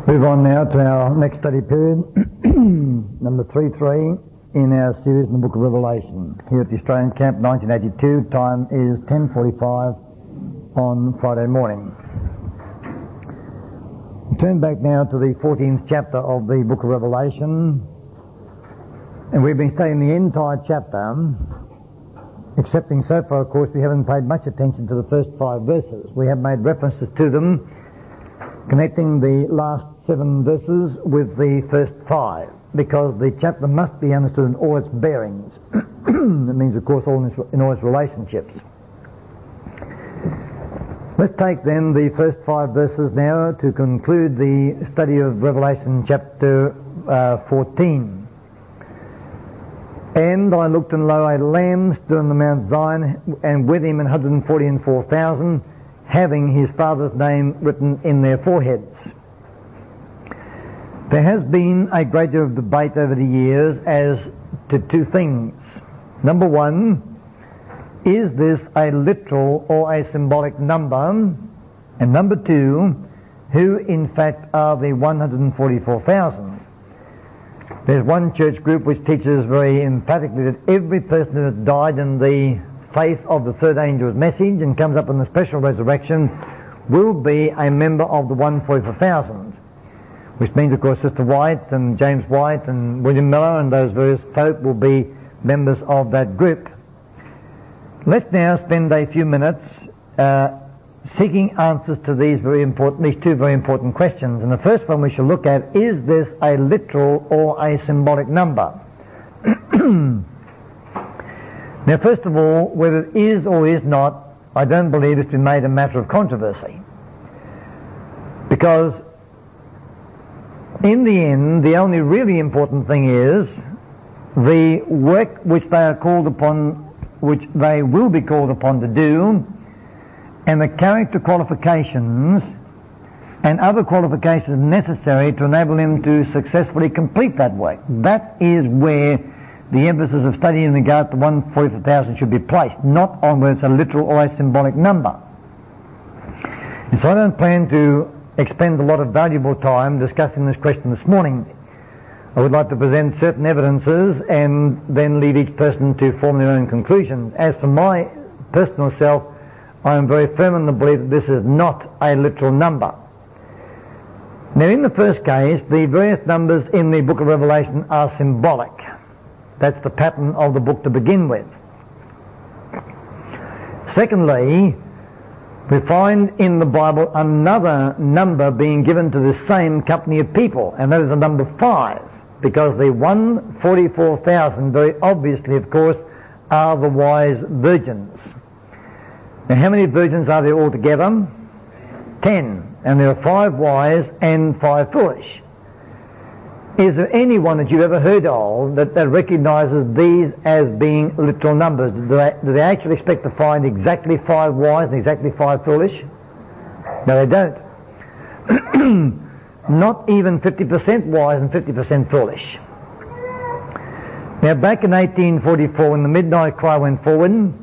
Move on now to our next study period, number 3.3 in our series in the Book of Revelation. Here at the Australian Camp, 1982, time is 10:45 on Friday morning. Turn back now to the 14th chapter of the Book of Revelation, and we've been studying the entire chapter, excepting so far, of course, we haven't paid much attention to the first 5 verses. We have made references to them, connecting the last 7 verses with the first 5, because the chapter must be understood in all its bearings. It means, of course, in all its relationships. Let's take then the first 5 verses now to conclude the study of Revelation chapter 14. And I looked, and lo, a Lamb stood on the Mount Zion, and with him 144,000, having his Father's name written in their foreheads. There has been a great deal of debate over the years as to 2 things. Number 1, is this a literal or a symbolic number? And number 2, who in fact are the 144,000? There's one church group which teaches very emphatically that every person who has died in the faith of the third angel's message and comes up in the special resurrection will be a member of the 144,000, which means, of course, Sister White and James White and William Miller and those various folk will be members of that group. Let's now spend a few minutes seeking answers to these 2 very important questions. And the first one we shall look at, is this a literal or a symbolic number? Now, first of all, whether it is or is not, I don't believe it's been made a matter of controversy. Because in the end, the only really important thing is the work which they are called upon, which they will be called upon to do, and the character qualifications and other qualifications necessary to enable them to successfully complete that work. That is where the emphasis of study in regard to 144,000 should be placed, not on whether it's a literal or a symbolic number. And so I don't plan to expend a lot of valuable time discussing this question this morning. I would like to present certain evidences and then leave each person to form their own conclusions. As for my personal self, I am very firm in the belief that this is not a literal number. Now, in the first case, the various numbers in the book of Revelation are symbolic. That's the pattern of the book to begin with. Secondly, we find in the Bible another number being given to the same company of people, and that is the number 5, because the 144,000 very obviously, of course, are the wise virgins. Now, how many virgins are there altogether? 10. And there are 5 wise and 5 foolish. Is there anyone that you've ever heard of that recognises these as being literal numbers? Do they actually expect to find exactly 5 wise and exactly 5 foolish? No, they don't. Not even 50% wise and 50% foolish. Now, back in 1844, when the midnight cry went forward,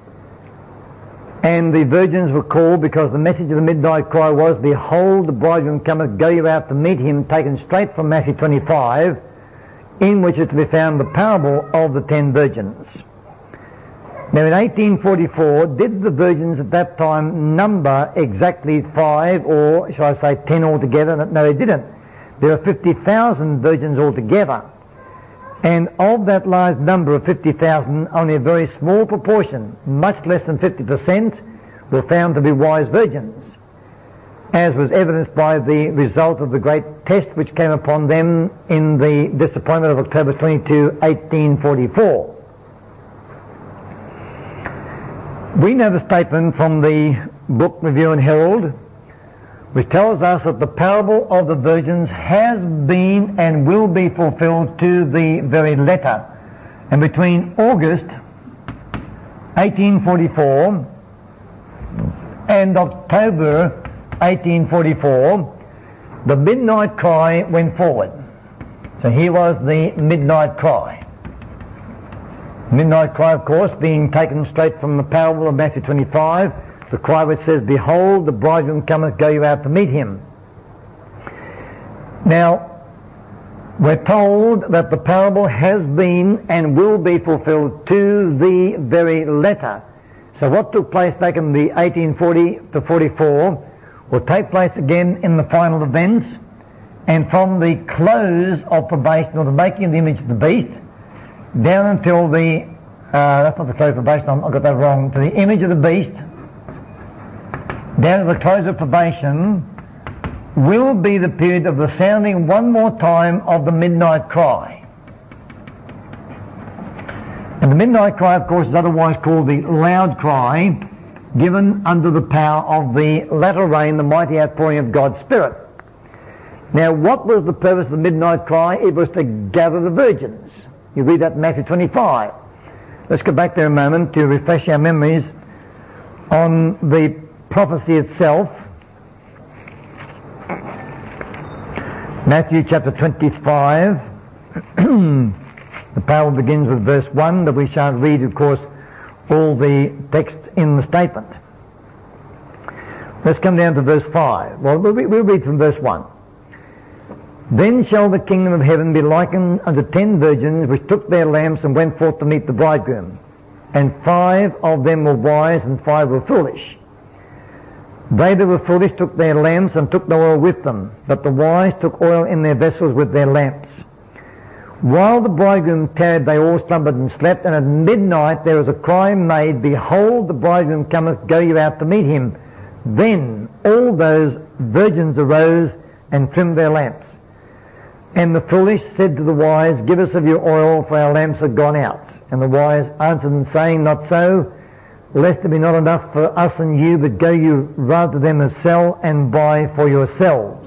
and the virgins were called, because the message of the midnight cry was, "Behold, the bridegroom cometh, go you out to meet him," taken straight from Matthew 25, in which is to be found the parable of the 10 virgins. Now, in 1844, did the virgins at that time number exactly 5, or shall I say 10 altogether? No, they didn't. There are 50,000 virgins altogether. And of that large number of 50,000, only a very small proportion, much less than 50%, were found to be wise virgins, as was evidenced by the result of the great test which came upon them in the disappointment of October 22, 1844. We know the statement from the book Review and Herald, which tells us that the parable of the virgins has been and will be fulfilled to the very letter. And between August 1844 and October 1844, the midnight cry went forward. So here was the midnight cry. Midnight cry, of course, being taken straight from the parable of Matthew 25, the cry which says, "Behold, the bridegroom cometh, go you out to meet him." Now, we're told that the parable has been and will be fulfilled to the very letter. So what took place back in the 1840 to 44 will take place again in the final events, and from the close of probation, or the making of the image of the beast, down until the, that's not the close of probation, I got that wrong, to the image of the beast, down to the close of probation, will be the period of the sounding one more time of the midnight cry. And the midnight cry, of course, is otherwise called the loud cry, given under the power of the latter rain, the mighty outpouring of God's Spirit. Now, what was the purpose of the midnight cry? It was to gather the virgins. You read that in Matthew 25. Let's go back there a moment to refresh our memories on the prophecy itself. Matthew chapter 25. The parable begins with verse 1, but we shan't read, of course, all the text in the statement. Let's come down to verse 5. Well, we'll read from verse 1. Then shall the kingdom of heaven be likened unto 10 virgins which took their lamps and went forth to meet the bridegroom. And 5 of them were wise and 5 were foolish. They that were foolish took their lamps and took no oil with them, but the wise took oil in their vessels with their lamps. While the bridegroom tarried, they all slumbered and slept, and at midnight there was a cry made, Behold, the bridegroom cometh, go you out to meet him. Then all those virgins arose and trimmed their lamps. And the foolish said to the wise, Give us of your oil, for our lamps are gone out. And the wise answered them, saying, Not so, lest there be not enough for us and you, but go you rather to them and sell and buy for yourselves.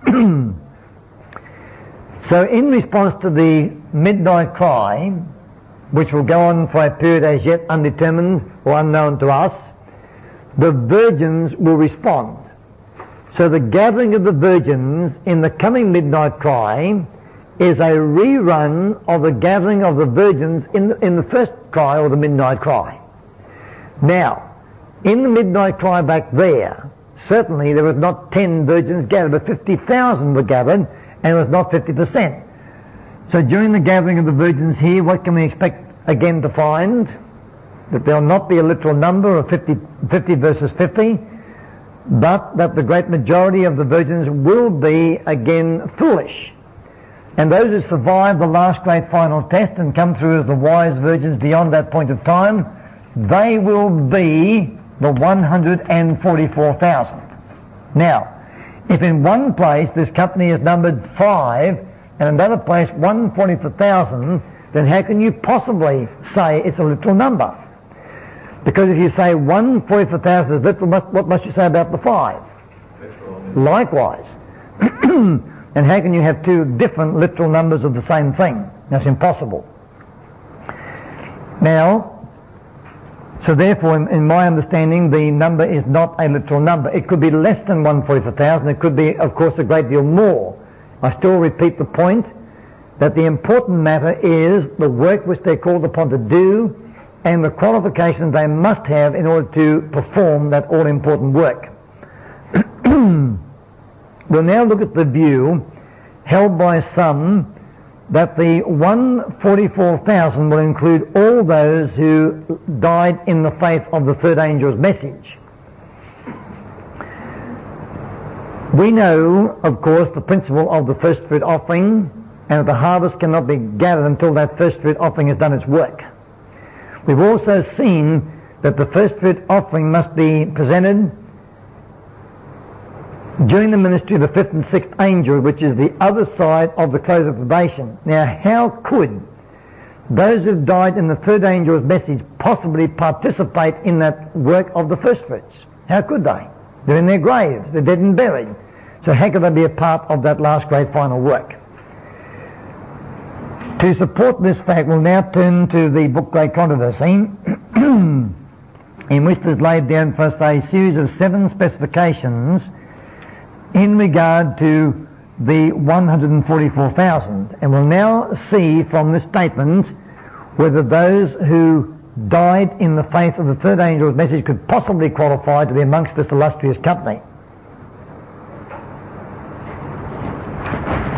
So in response to the midnight cry, which will go on for a period as yet undetermined or unknown to us, the virgins will respond. So the gathering of the virgins in the coming midnight cry is a rerun of the gathering of the virgins in the first cry, or the midnight cry. Now, in the midnight cry back there, certainly there was not 10 virgins gathered, but 50,000 were gathered, and it was not 50%. So during the gathering of the virgins here, what can we expect again to find? That there will not be a literal number of 50 versus 50, but that the great majority of the virgins will be again foolish. And those who survive the last great final test and come through as the wise virgins beyond that point of time, they will be the 144,000. Now, if in one place this company is numbered 5 and another place 144,000, then how can you possibly say it's a literal number? Because if you say 144,000 is literal, what must you say about the 5? Likewise. And how can you have 2 different literal numbers of the same thing? That's impossible. Now, so therefore, in my understanding, the number is not a literal number. It could be less than 144,000. It could be, of course, a great deal more. I still repeat the point that the important matter is the work which they're called upon to do and the qualifications they must have in order to perform that all-important work. We'll now look at the view held by some that the 144,000 will include all those who died in the faith of the third angel's message. We know, of course, the principle of the first fruit offering, and that the harvest cannot be gathered until that first fruit offering has done its work. We've also seen that the first fruit offering must be presented during the ministry of the 5th and 6th angel, which is the other side of the close of probation. Now, how could those who've died in the third angel's message possibly participate in that work of the first fruits? How could they? They're in their graves, they're dead and buried. So how could they be a part of that last great final work? To support this fact, we'll now turn to the book Great Controversy, in which is laid down for us a series of 7 specifications in regard to the 144,000. And we'll now see from this statement whether those who died in the faith of the third angel's message could possibly qualify to be amongst this illustrious company.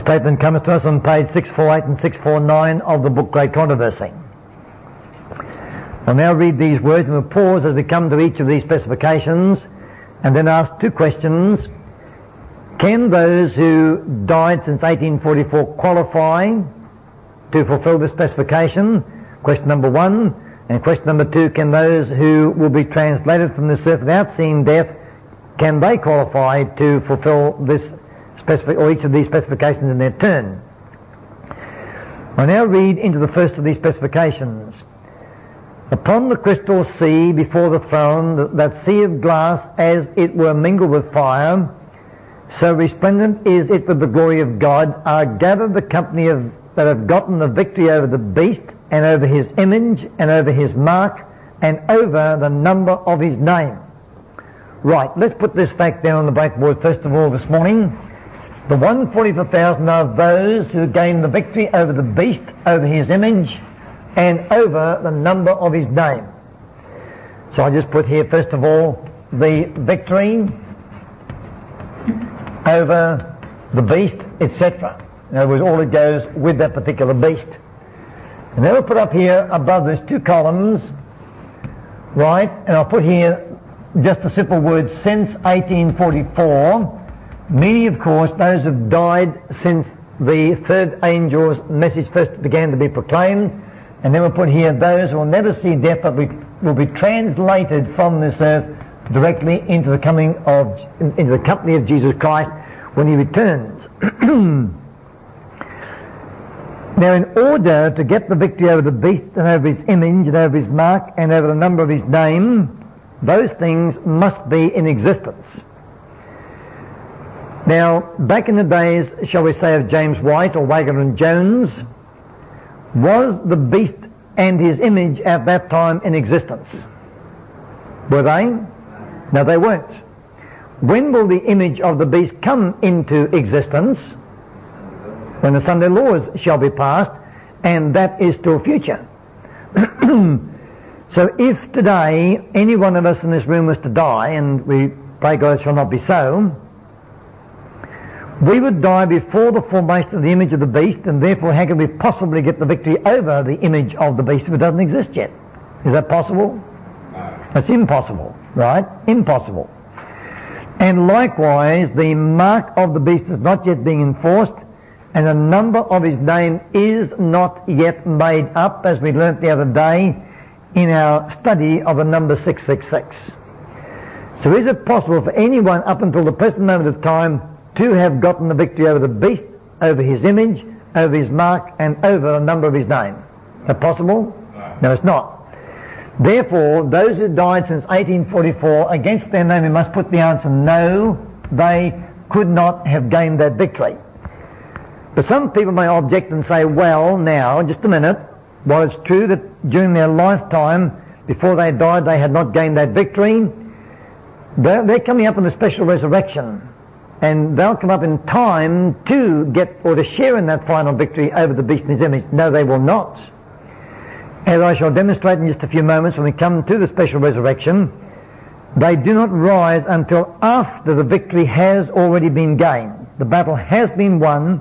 statement comes to us on page 648 and 649 of the book Great Controversy. I'll now read these words and we'll pause as we come to each of these specifications and then ask two questions. Can those who died since 1844 qualify to fulfill the specification? Question number one. And question number two, can those who will be translated from this earth without seeing death, can they qualify to fulfill this or each of these specifications in their turn? I now read into the first of these specifications. Upon the crystal sea before the throne, that sea of glass as it were mingled with fire, so resplendent is it with the glory of God, are gathered the company that have gotten the victory over the beast, and over his image, and over his mark, and over the number of his name. Right, let's put this fact down on the blackboard first of all this morning. The 144,000 are those who gain the victory over the beast, over his image, and over the number of his name. So I just put here first of all the victory over the beast, etc. In other words, all that goes with that particular beast. And then we'll put up here above this two columns, right, and I'll put here just a simple word, since 1844, meaning of course those who've died since the third angel's message first began to be proclaimed, and then we'll put here those who will never see death but will be translated from this earth directly into the company of Jesus Christ when he returns. Now, in order to get the victory over the beast and over his image and over his mark and over the number of his name, those things must be in existence. Now, back in the days, shall we say, of James White or Wagner and Jones, was the beast and his image at that time in existence? Were they? No, they weren't. When will the image of the beast come into existence? When the Sunday laws shall be passed, and that is still future. So if today any one of us in this room was to die, and we pray God it shall not be so, we would die before the formation of the image of the beast, and therefore how can we possibly get the victory over the image of the beast if it doesn't exist yet? Is that possible? That's impossible, right? Impossible. And likewise, the mark of the beast is not yet being enforced, and the number of his name is not yet made up, as we learnt the other day in our study of the number 666. So is it possible for anyone up until the present moment of time to have gotten the victory over the beast, over his image, over his mark, and over the number of his name? Is that possible? No, it's not. Therefore, those who died since 1844, against their name we must put the answer, no, they could not have gained that victory. But some people may object and say, well, now, just a minute, while it's true that during their lifetime, before they died, they had not gained that victory, they're coming up in a special resurrection, and they'll come up in time to get or to share in that final victory over the beast and his image. No, they will not. As I shall demonstrate in just a few moments when we come to the special resurrection, they do not rise until after the victory has already been gained. The battle has been won.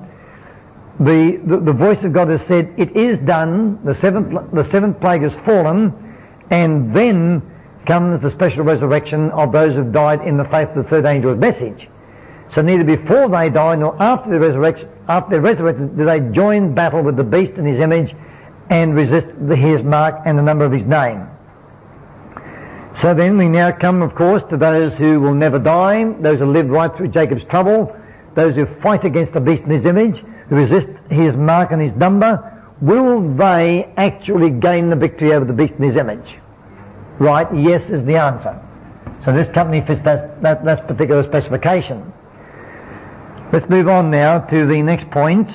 The voice of God has said, it is done, the seventh plague has fallen, and then comes the special resurrection of those who have died in the faith of the third angel's message. So neither before they die nor after their resurrection do they join battle with the beast and his image and resist his mark and the number of his name. So then we now come, of course, to those who will never die, those who live right through Jacob's trouble, those who fight against the beast and his image, who resist his mark and his number. Will they actually gain the victory over the beast and his image? Right, yes is the answer. So this company fits that particular specification. Let's move on now to the next point.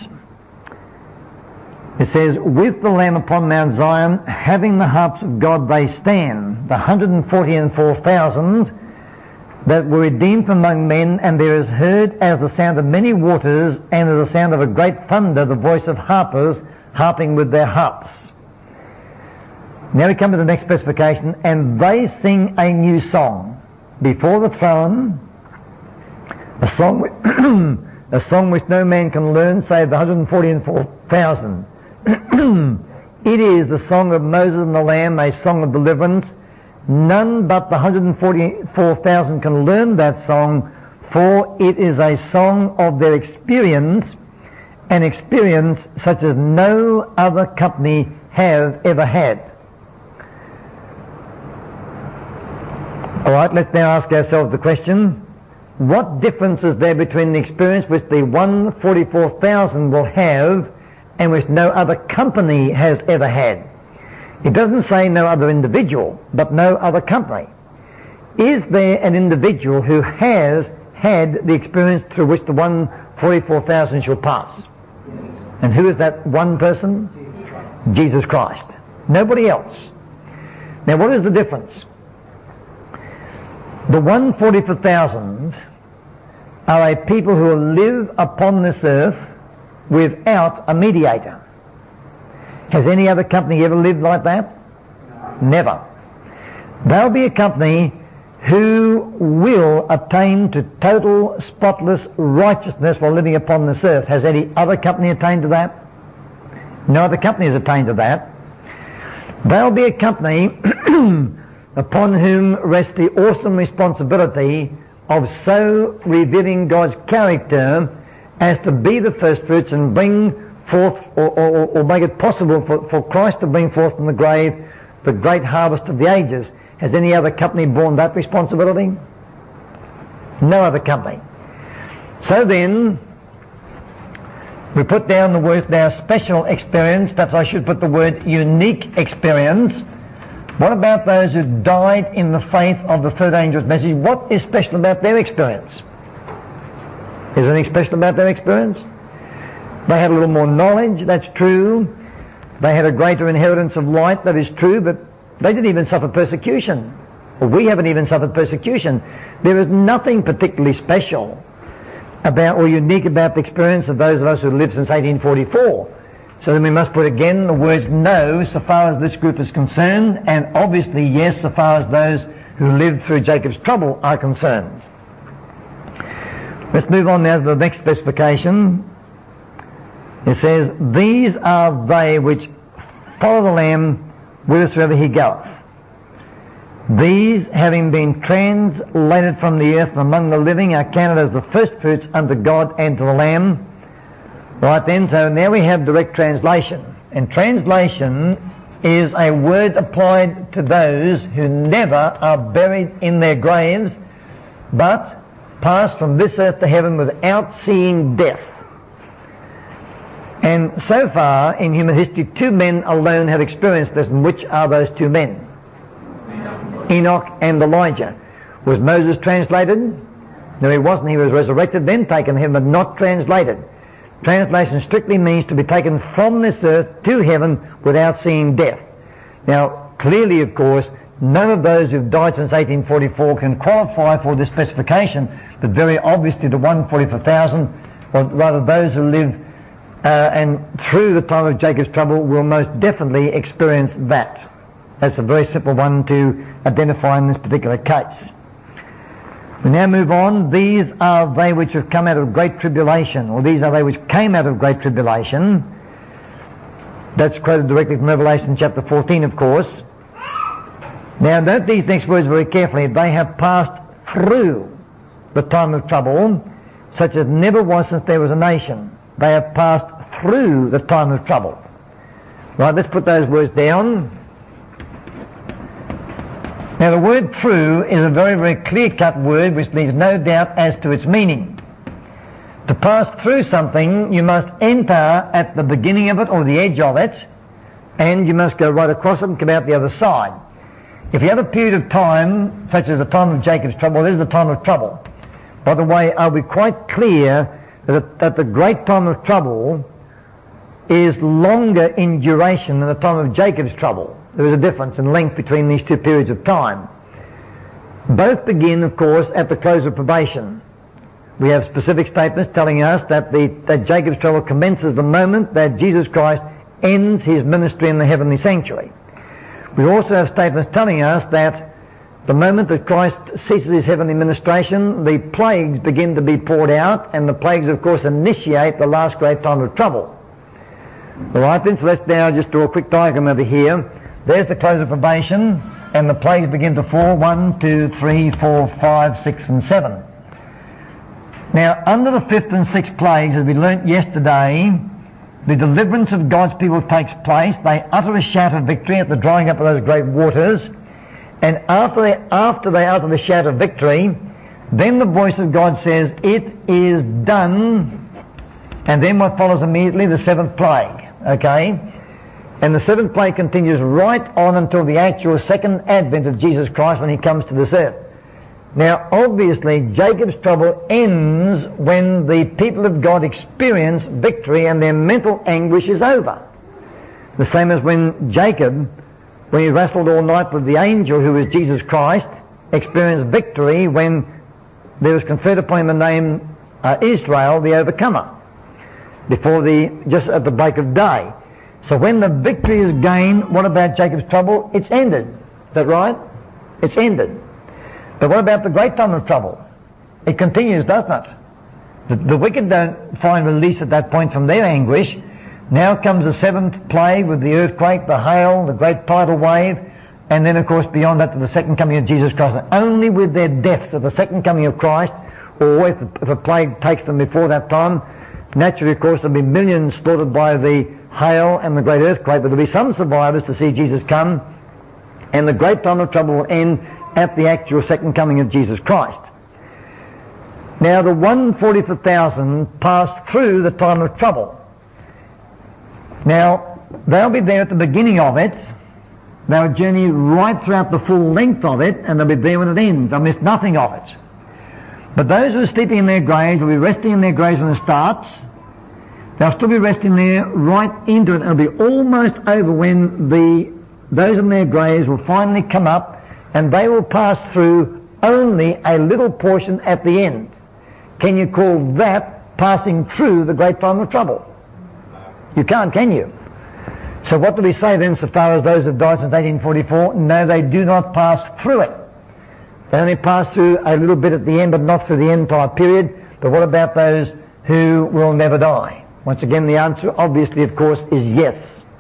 It says, with the Lamb upon Mount Zion, having the harps of God they stand, the 144,000 that were redeemed from among men, and there is heard as the sound of many waters, and as the sound of a great thunder, the voice of harpers harping with their harps. Now we come to the next specification, and they sing a new song before the throne, a song a song which no man can learn save the 144,000. It is the song of Moses and the Lamb, a song of deliverance. None but the 144,000 can learn that song, for it is a song of their experience, an experience such as no other company have ever had. All right, let's now ask ourselves the question, what difference is there between the experience which the 144,000 will have and which no other company has ever had? It doesn't say no other individual, but no other company. Is there an individual who has had the experience through which the 144,000 shall pass? And who is that one person? Jesus Christ. Nobody else. Now what is the difference? The 144,000 are a people who live upon this earth without a mediator. Has any other company ever lived like that? Never. They'll be a company who will attain to total spotless righteousness while living upon this earth. Has any other company attained to that? No other company has attained to that. They'll be a company upon whom rests the awesome responsibility of so revealing God's character as to be the first fruits and bring forth or make it possible for Christ to bring forth from the grave the great harvest of the ages. Has any other company borne that responsibility? No other company. So then, we put down the word now special experience. Perhaps I should put the word unique experience. What about those who died in the faith of the third angel's message? What is special about their experience? Is there anything special about their experience? They had a little more knowledge, that's true. They had a greater inheritance of light, that is true, but they didn't even suffer persecution. Well, we haven't even suffered persecution. There is nothing particularly special about or unique about the experience of those of us who lived since 1844. So then we must put again the words no so far as this group is concerned, and obviously yes so far as those who lived through Jacob's trouble are concerned. Let's move on now to the next specification. It says, these are they which follow the Lamb whithersoever he goeth. These, having been translated from the earth and among the living, are counted as the first fruits unto God and to the Lamb. Right then, so now we have direct translation. And translation is a word applied to those who never are buried in their graves, but pass from this earth to heaven without seeing death. And so far in human history, two men alone have experienced this. And which are those two men? Enoch and Elijah. Was Moses translated? No, he wasn't. He was resurrected, then taken to heaven, but not translated. Translation strictly means to be taken from this earth to heaven without seeing death. Now, clearly, of course, none of those who've died since 1844 can qualify for this specification, but very obviously the 144,000, or rather those who live and through the time of Jacob's trouble will most definitely experience that. That's a very simple one to identify in this particular case. We now move on. These are they which have come out of great tribulation, or these are they which came out of great tribulation. That's quoted directly from Revelation chapter 14, of course. Now note these next words very carefully. They have passed through the time of trouble, such as never was since there was a nation. They have passed through the time of trouble. Right, let's put those words down. Now the word through is a very, very clear-cut word which leaves no doubt as to its meaning. To pass through something, you must enter at the beginning of it or the edge of it, and you must go right across it and come out the other side. If you have a period of time, such as the time of Jacob's trouble, this is the time of trouble. By the way, are we quite clear that the great time of trouble is longer in duration than the time of Jacob's trouble? There is a difference in length between these two periods of time. Both begin, of course, at the close of probation. We have specific statements telling us that Jacob's trouble commences the moment that Jesus Christ ends his ministry in the heavenly sanctuary. We also have statements telling us that the moment that Christ ceases his heavenly ministration, the plagues begin to be poured out, and the plagues, of course, initiate the last great time of trouble. All right, then, so let's now just do a quick diagram over here. There's the close of probation, and the plagues begin to fall. 1, 2, 3, 4, 5, 6, and 7. Now, under the 5th and 6th plagues, as we learnt yesterday, the deliverance of God's people takes place. They utter a shout of victory at the drying up of those great waters. And after they utter the shout of victory, then the voice of God says, "It is done." And then what follows immediately? The 7th plague. Okay? And the 7th plague continues right on until the actual second advent of Jesus Christ when he comes to this earth. Now, obviously, Jacob's trouble ends when the people of God experience victory and their mental anguish is over. The same as when Jacob, when he wrestled all night with the angel who was Jesus Christ, experienced victory when there was conferred upon him the name Israel, the overcomer, just at the break of day. So when the victory is gained, what about Jacob's trouble? It's ended. Is that right? It's ended. But what about the great time of trouble? It continues, doesn't it? The wicked don't find release at that point from their anguish. Now comes the 7th plague with the earthquake, the hail, the great tidal wave, and then of course beyond that to the second coming of Jesus Christ. And only with their deaths at the second coming of Christ, or if a plague takes them before that time, naturally of course there'll be millions slaughtered by the hail and the great earthquake, but there'll be some survivors to see Jesus come, and the great time of trouble will end at the actual second coming of Jesus Christ. Now the 1/40th of 1,000 passed through the time of trouble. Now they'll be there at the beginning of it. They'll journey right throughout the full length of it, and they'll be there when it ends. They'll miss nothing of it. But those who are sleeping in their graves will be resting in their graves when it starts. They'll still be resting there right into it. It'll be almost over when those in their graves will finally come up, and they will pass through only a little portion at the end. Can you call that passing through the great time of trouble? You can't, can you? So what do we say then so far as those who have died since 1844? No, they do not pass through it. They only pass through a little bit at the end, but not through the entire period. But what about those who will never die? Once again, the answer, obviously, of course, is yes.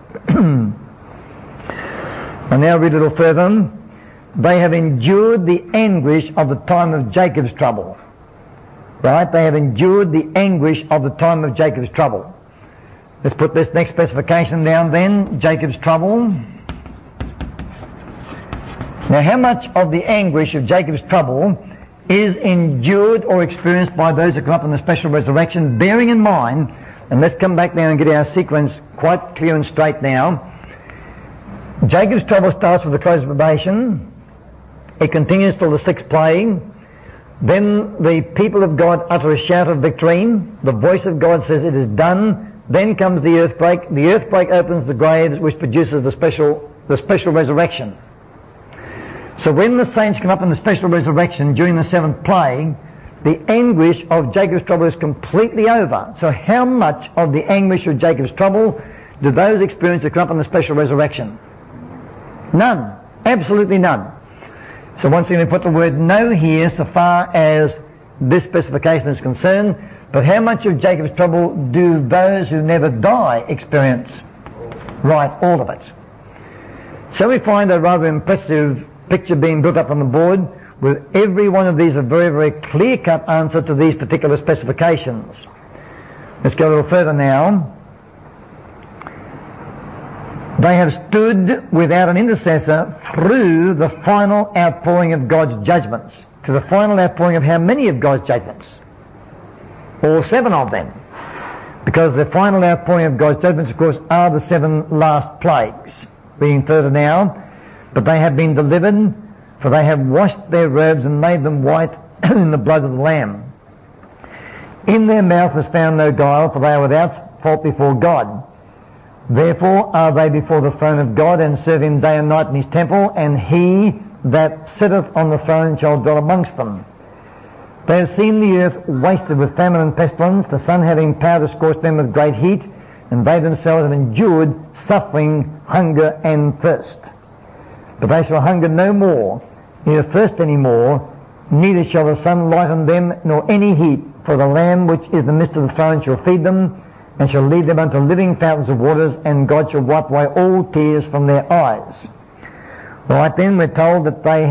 I now read a little further. They have endured the anguish of the time of Jacob's trouble. Right? They have endured the anguish of the time of Jacob's trouble. Let's put this next specification down then. Jacob's trouble. Now, how much of the anguish of Jacob's trouble is endured or experienced by those who come up in the special resurrection, bearing in mind, and let's come back now and get our sequence quite clear and straight now. Jacob's trouble starts with the close of probation. It continues till the 6th plague. Then the people of God utter a shout of victory. The voice of God says it is done. Then comes the earthquake. The earthquake opens the graves, which produces the special resurrection. So when the saints come up in the special resurrection during the 7th plague, the anguish of Jacob's trouble is completely over. So how much of the anguish of Jacob's trouble do those experience who come up in the special resurrection? None. Absolutely none. So once again we put the word no here so far as this specification is concerned. But how much of Jacob's trouble do those who never die experience? Right, all of it. So we find a rather impressive picture being built up on the board with every one of these a very, very clear-cut answer to these particular specifications. Let's go a little further now. They have stood without an intercessor through the final outpouring of God's judgments. To the final outpouring of how many of God's judgments? All 7 of them. Because the final outpouring of God's judgments, of course, are the 7 last plagues. Reading further now. But they have been delivered, for they have washed their robes and made them white in the blood of the Lamb. In their mouth was found no guile, for they are without fault before God. Therefore are they before the throne of God, and serve him day and night in his temple, and he that sitteth on the throne shall dwell amongst them. They have seen the earth wasted with famine and pestilence, the sun having power to scorch them with great heat, and they themselves have endured suffering, hunger, and thirst. But they shall hunger no more, neither thirst any more, neither shall the sun lighten them, nor any heat. For the Lamb which is in the midst of the throne shall feed them, and shall lead them unto living fountains of waters, and God shall wipe away all tears from their eyes. Right then, we're told that they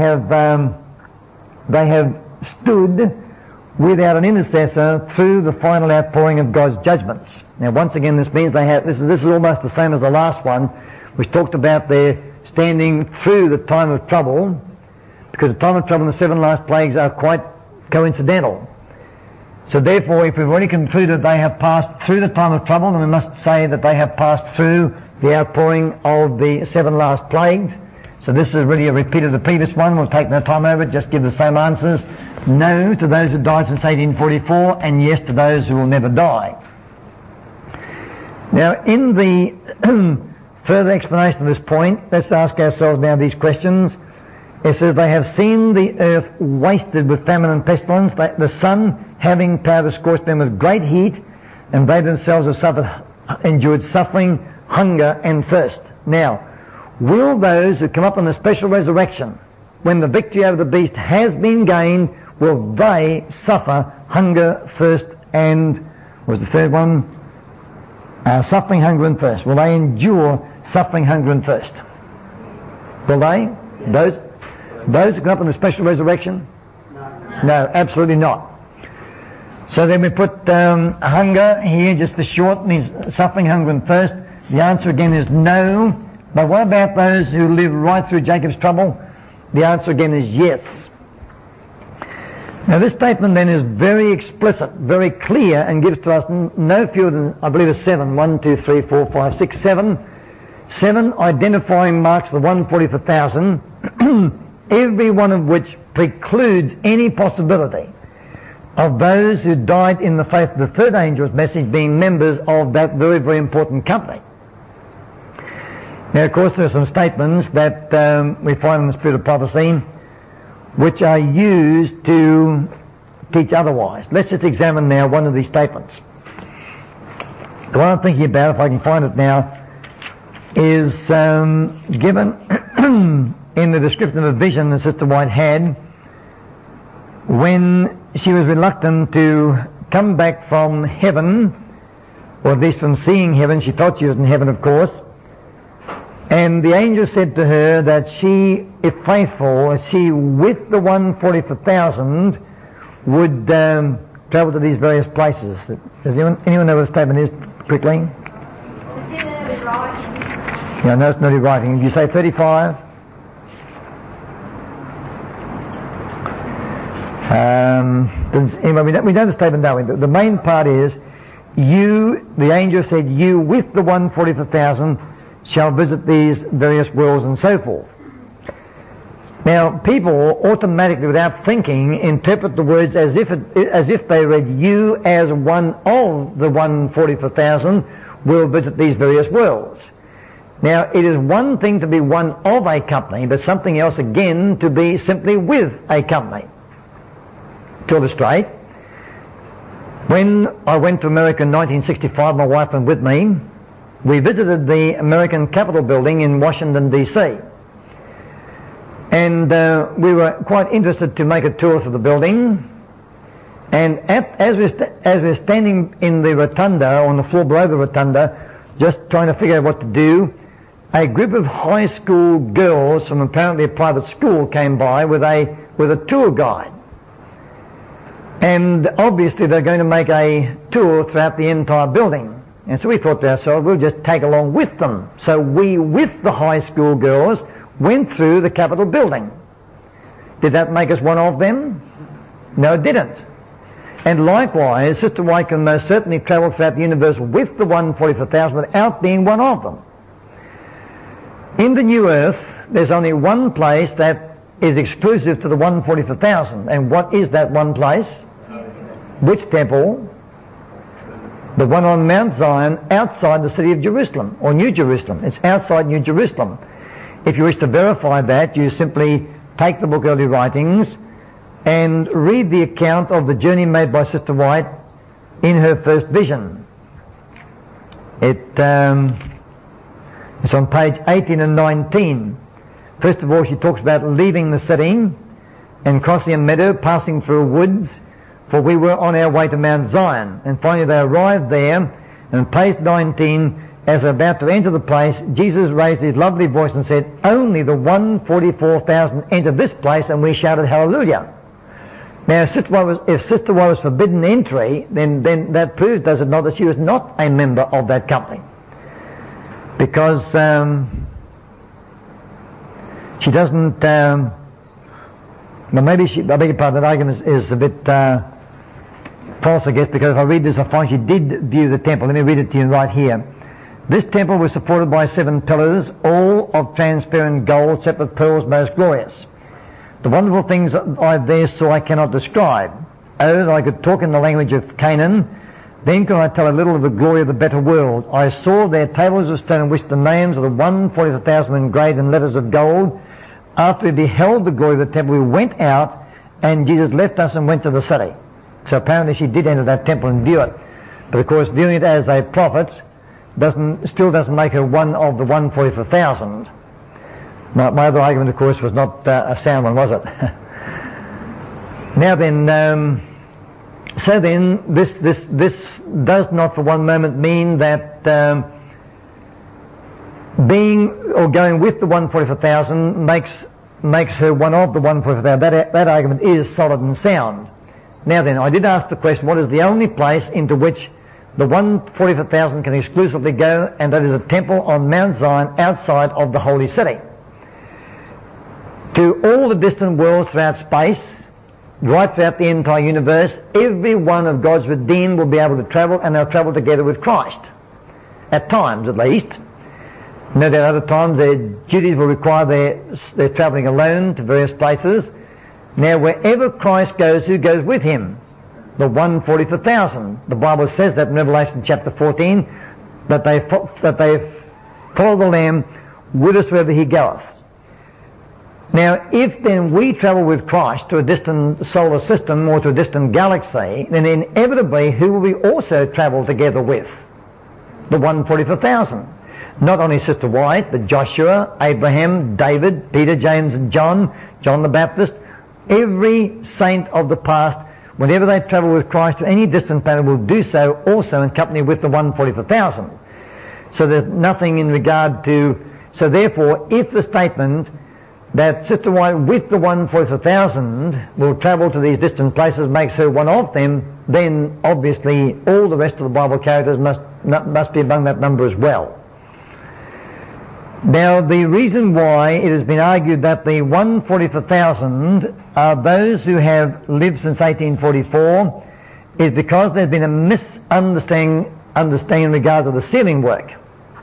have stood without an intercessor through the final outpouring of God's judgments. Now, once again, this means they have. This is almost the same as the last one, which talked about their standing through the time of trouble, because the time of trouble and the 7 last plagues are quite coincidental. So therefore, if we've already concluded they have passed through the time of trouble, then we must say that they have passed through the outpouring of the 7 last plagues. So this is really a repeat of the previous one. We'll take no time over it, just give the same answers. No to those who died since 1844, and yes to those who will never die. Now, in the further explanation of this point, let's ask ourselves now these questions. It says they have seen the earth wasted with famine and pestilence, the sun having power to scorch them with great heat, and they themselves have endured suffering, hunger and thirst. Now, will those who come up in the special resurrection, when the victory over the beast has been gained, will they suffer hunger, thirst and, what was the third one? Suffering, hunger and thirst. Will they endure suffering, hunger and thirst? Will they? Those who come up in the special resurrection? No, absolutely not. So then we put hunger here just for short, means suffering, hunger and thirst. The answer again is no. But what about those who live right through Jacob's trouble? The answer again is yes. Now this statement then is very explicit, very clear, and gives to us no fewer than, I believe, 7. 1, 2, 3, 4, 5, 6, 7. 7 identifying marks the 144,000, every one of which precludes any possibility of those who died in the faith of the third angel's message being members of that very, very important company. Now, of course, there are some statements that we find in the Spirit of Prophecy which are used to teach otherwise. Let's just examine now one of these statements. The one I'm thinking about, if I can find it now, is given in the description of a vision that Sister White had when she was reluctant to come back from heaven, or at least from seeing heaven. She thought she was in heaven, of course. And the angel said to her that she, if faithful, she with the 144,000 would travel to these various places. Does anyone know what the statement is, quickly? Yeah, no, it's not in writing. Did you say 35? Anyway, we know the statement, don't we? The main part is, the angel said, you with the 144,000 shall visit these various worlds and so forth. Now, people automatically, without thinking, interpret the words as if they read, you as one of the 144,000 will visit these various worlds. Now, it is one thing to be one of a company, but something else again to be simply with a company. To illustrate, when I went to America in 1965, my wife went with me. We visited the American Capitol building in Washington, D.C. And we were quite interested to make a tour through the building. And as we're standing in the rotunda, on the floor below the rotunda, just trying to figure out what to do, a group of high school girls from apparently a private school came by with a tour guide. And obviously they're going to make a tour throughout the entire building. And so we thought to ourselves, we'll just tag along with them. So we, with the high school girls, went through the Capitol building. Did that make us one of them? No, it didn't. And likewise, Sister White can most certainly travel throughout the universe with the 144,000 without being one of them. In the new earth, there's only one place that is exclusive to the 144,000. And what is that one place? Which temple? The one on Mount Zion outside the city of Jerusalem, or New Jerusalem. It's outside New Jerusalem. If you wish to verify that, you simply take the book Early Writings and read the account of the journey made by Sister White in her first vision. It's on page 18 and 19. First of all, she talks about leaving the city and crossing a meadow, passing through woods, for we were on our way to Mount Zion. And finally they arrived there, and on page 19, as they're about to enter the place, Jesus raised his lovely voice and said, only the 144,000 entered this place, and we shouted hallelujah. Now, if Sister White was forbidden entry, then that proves, does it not, that she was not a member of that company. Because she doesn't, well, maybe I beg your pardon, that argument is a bit false, I guess, because if I read this, I find she did view the temple. Let me read it to you right here. This temple was supported by 7 pillars, all of transparent gold, set with pearls most glorious. The wonderful things that I there saw I cannot describe. Oh, that I could talk in the language of Canaan, then could I tell a little of the glory of the better world. I saw their tables of stone in which the names of the 144,000 engraved in letters of gold. After we beheld the glory of the temple, we went out, and Jesus left us and went to the city. So apparently she did enter that temple and view it. But of course, viewing it as a prophet still doesn't make her one of the 144,000. My other argument, of course, was not a sound one, was it? Now then, so then, this does not for one moment mean that being or going with the 144,000 makes her one of the 144,000. That argument is solid and sound. Now then, I did ask the question, what is the only place into which the 144,000 can exclusively go, and that is a temple on Mount Zion outside of the holy city. To all the distant worlds throughout space, right throughout the entire universe, every one of God's redeemed will be able to travel, and they'll travel together with Christ. At times, at least. No doubt other times their duties will require they're travelling alone to various places. Now, wherever Christ goes, who goes with him? The 144,000. The Bible says that in Revelation chapter 14, that they follow the Lamb with us wherever he goeth. Now, if then we travel with Christ to a distant solar system or to a distant galaxy, then inevitably who will we also travel together with? The 144,000. Not only Sister White, but Joshua, Abraham, David, Peter, James and John, John the Baptist. Every saint of the past, whenever they travel with Christ to any distant planet, will do so also in company with the 144,000. So there's nothing in regard to... So therefore, if the statement that Sister White with the 144,000 will travel to these distant places makes her one of them, then obviously all the rest of the Bible characters must be among that number as well. Now, the reason why it has been argued that the 144,000 are those who have lived since 1844 is because there's been a misunderstanding in regard to the sealing work.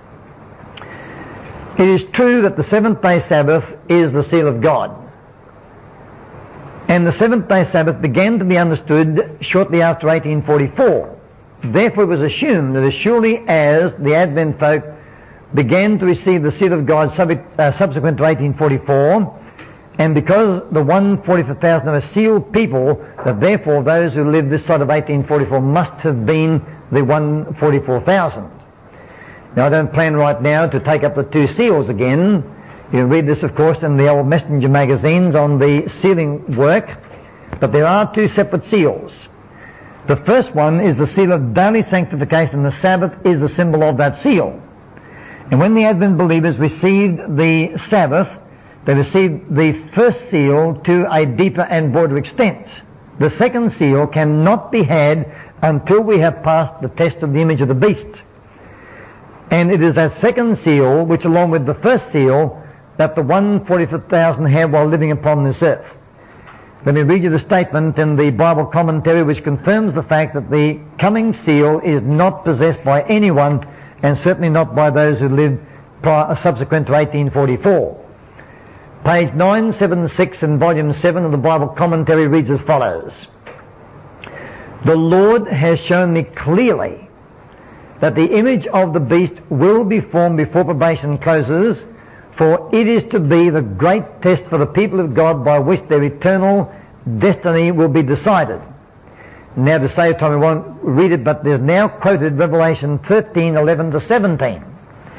It is true that the seventh-day Sabbath is the seal of God. And the seventh-day Sabbath began to be understood shortly after 1844. Therefore, it was assumed that as surely as the Advent folk began to receive the seal of God subsequent to 1844, and because the 144,000 are a sealed people, that therefore those who lived this side of 1844 must have been the 144,000. Now, I don't plan right now to take up the 2 seals again. You can read this, of course, in the old Messenger magazines on the sealing work, but there are 2 separate seals. The first one is the seal of daily sanctification, and the Sabbath is the symbol of that seal. And when the Advent believers received the Sabbath, they received the first seal to a deeper and broader extent. The second seal cannot be had until we have passed the test of the image of the beast. And it is that second seal, which along with the first seal, that the 144,000 have while living upon this earth. Let me read you the statement in the Bible commentary which confirms the fact that the coming seal is not possessed by anyone, and certainly not by those who lived subsequent to 1844. Page 976 in volume 7 of the Bible commentary reads as follows. The Lord has shown me clearly that the image of the beast will be formed before probation closes, for it is to be the great test for the people of God by which their eternal destiny will be decided. Now, to save time, we won't read it, but there's now quoted Revelation 13:11 to 17.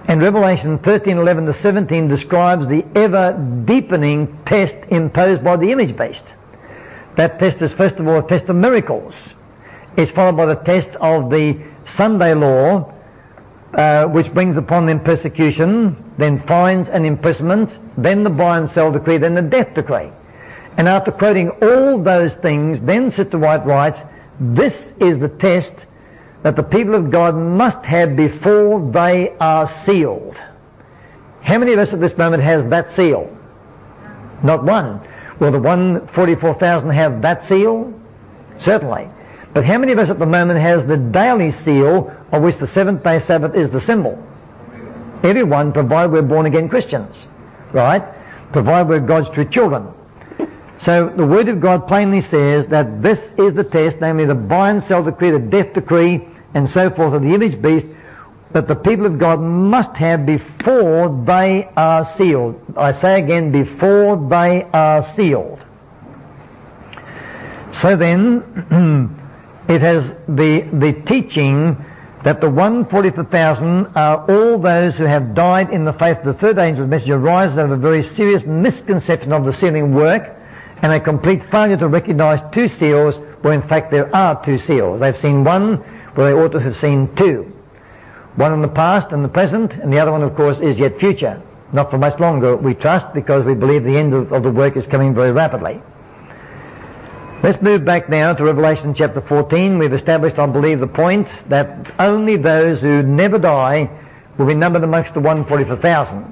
And Revelation 13:11 to 17 describes the ever deepening test imposed by the image beast. That test is first of all a test of miracles. It's followed by the test of the Sunday law, which brings upon them persecution, then fines and imprisonment, then the buy and sell decree, then the death decree. And after quoting all those things, then Sister White writes, this is the test that the people of God must have before they are sealed. How many of us at this moment has that seal? Not one. Will the 144,000 have that seal? Certainly. But how many of us at the moment has the daily seal of which the seventh-day Sabbath is the symbol? Everyone, provided we're born-again Christians, right? Provided we're God's true children. So the Word of God plainly says that this is the test, namely the buy and sell decree, the death decree, and so forth of the image beast, that the people of God must have before they are sealed. I say again, before they are sealed. So then, it has the teaching that the 144,000 are all those who have died in the faith of the third angel's message arises out of a very serious misconception of the sealing work and a complete failure to recognize two seals where in fact there are two seals. They've seen one where they ought to have seen two. One in the past and the present, and the other one of course is yet future. Not for much longer, we trust, because we believe the end of the work is coming very rapidly. Let's move back now to Revelation chapter 14. We've established, I believe, the point that only those who never die will be numbered amongst the 144,000.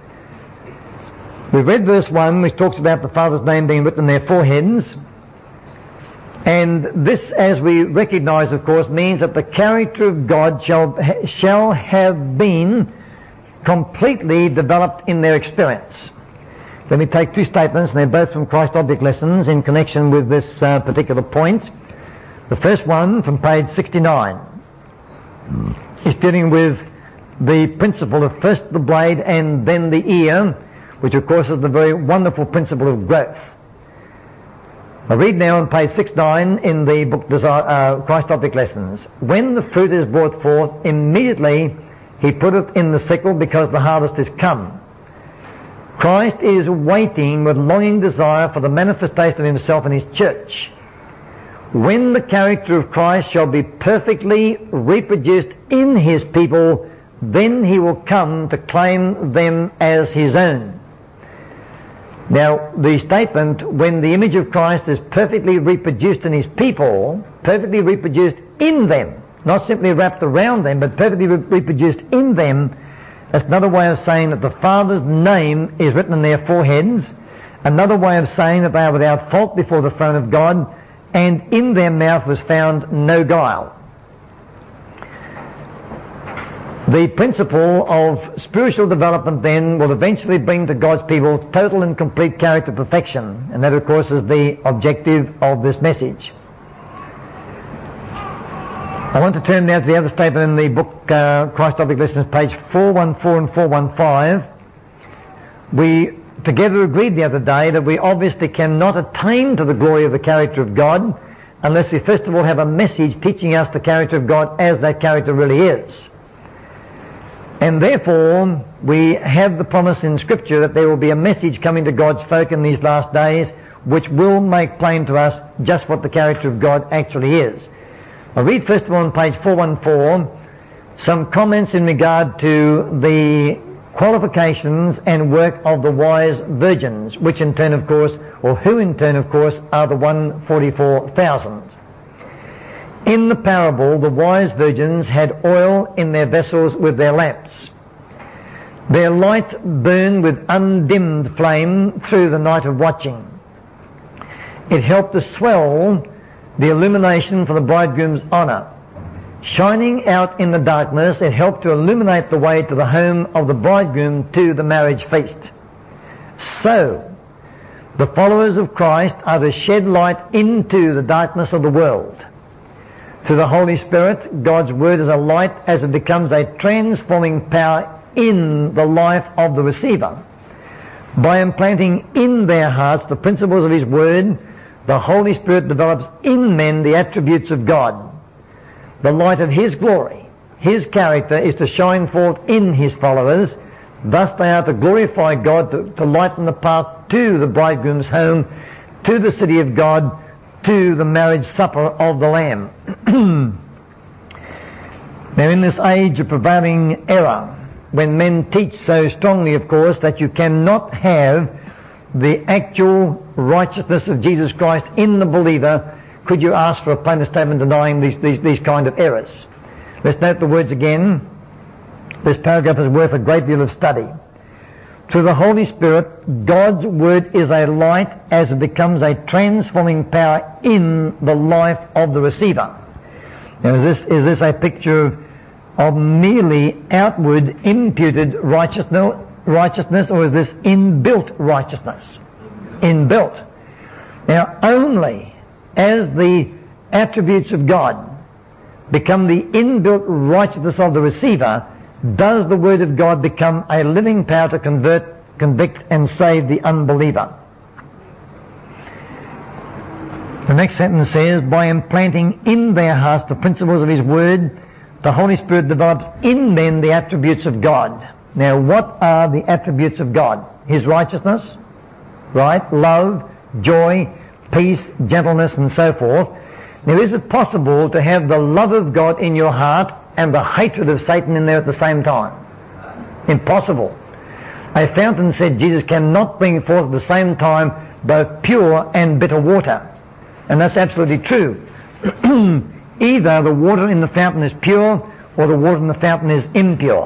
We've read verse 1, which talks about the Father's name being written on their foreheads. And this, as we recognize, of course, means that the character of God shall have been completely developed in their experience. Let me take two statements, and they're both from Christ Object Lessons in connection with this particular point. The first one, from page 69, is dealing with the principle of first the blade and then the ear, which of course is the very wonderful principle of growth. I read now on page 69 in the book Christ Object Lessons. When the fruit is brought forth, immediately he putteth in the sickle, because the harvest is come. Christ is waiting with longing desire for the manifestation of himself in his church. When the character of Christ shall be perfectly reproduced in his people, then he will come to claim them as his own. Now, the statement, when the image of Christ is perfectly reproduced in his people, perfectly reproduced in them, not simply wrapped around them, but perfectly reproduced in them, that's another way of saying that the Father's name is written on their foreheads, another way of saying that they are without fault before the throne of God, and in their mouth was found no guile. The principle of spiritual development then will eventually bring to God's people total and complete character perfection, and that of course is the objective of this message. I want to turn now to the other statement in the book Christ Object Lessons, page 414 and 415. We together agreed the other day that we obviously cannot attain to the glory of the character of God unless we first of all have a message teaching us the character of God as that character really is. And therefore, we have the promise in Scripture that there will be a message coming to God's folk in these last days which will make plain to us just what the character of God actually is. I'll read first of all on page 414 some comments in regard to the qualifications and work of the wise virgins, which in turn, of course, or who in turn, of course, are the 144,000. In the parable, the wise virgins had oil in their vessels with their lamps. Their light burned with undimmed flame through the night of watching. It helped to swell the illumination for the bridegroom's honour. Shining out in the darkness, it helped to illuminate the way to the home of the bridegroom, to the marriage feast. So, the followers of Christ are to shed light into the darkness of the world. Through the Holy Spirit, God's Word is a light as it becomes a transforming power in the life of the receiver. By implanting in their hearts the principles of His Word, the Holy Spirit develops in men the attributes of God. The light of His glory, his character is to shine forth in his followers. Thus they are to glorify God, to lighten the path to the bridegroom's home, to the city of God, to the marriage supper of the Lamb. Now, in this age of prevailing error, when men teach so strongly, of course, that you cannot have the actual righteousness of Jesus Christ in the believer, could you ask for a plainer statement denying these kind of errors? Let's note the words again. This paragraph is worth a great deal of study. Through the Holy Spirit, God's Word is a light as it becomes a transforming power in the life of the receiver. Now, is this a picture of merely outward imputed righteousness, or is this inbuilt righteousness? Inbuilt. Now, only as the attributes of God become the inbuilt righteousness of the receiver does the Word of God become a living power to convert, convict, and save the unbeliever. The next sentence says, by implanting in their hearts the principles of His Word, the Holy Spirit develops in them the attributes of God. Now, what are the attributes of God? His righteousness, right? Love, joy, peace, gentleness, and so forth. Now, is it possible to have the love of God in your heart and the hatred of Satan in there at the same time? Impossible. A fountain, said Jesus, cannot bring forth at the same time both pure and bitter water. And that's absolutely true. Either the water in the fountain is pure or the water in the fountain is impure.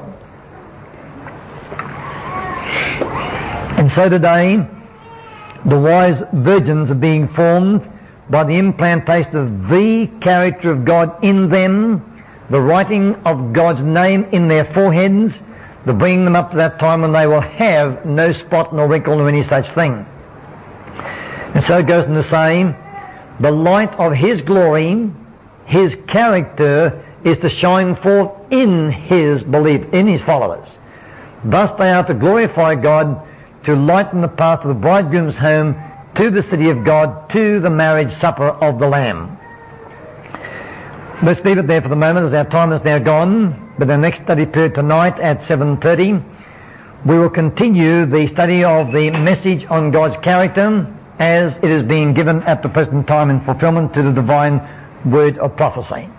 And so today, the wise virgins are being formed by the implantation of the character of God in them, the writing of God's name in their foreheads, the bringing them up to that time when they will have no spot nor wrinkle nor any such thing. And so it goes on to say, the light of His glory, His character, is to shine forth in His followers. Thus they are to glorify God, to lighten the path to the bridegroom's home, to the city of God, to the marriage supper of the Lamb. Let's leave it there for the moment, as our time is now gone. But the next study period tonight at 7:30, we will continue the study of the message on God's character as it is being given at the present time in fulfillment to the divine word of prophecy.